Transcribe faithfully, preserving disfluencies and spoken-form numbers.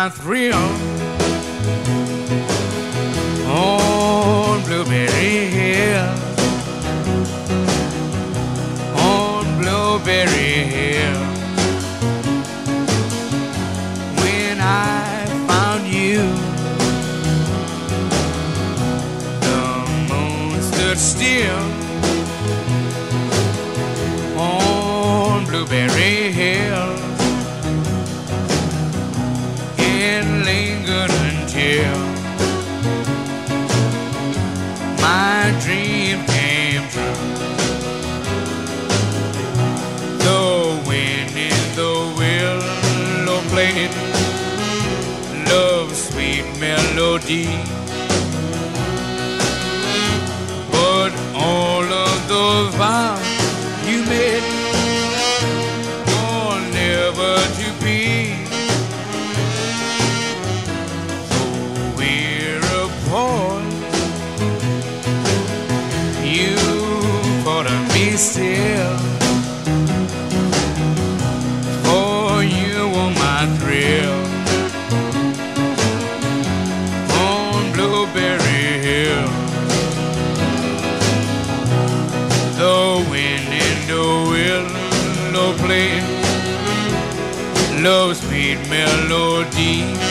my thrill on Blueberry Hill, on Blueberry Hill. When I found you, the moon stood still on Blueberry Hill, and lingered until my dream came true. The wind in the willow played love's sweet melody, but all of those vows you made are never to be. So we're apart, you thought of me still, for you were my thrill on Blueberry Hill. The wind in the willow played love's sweet melody,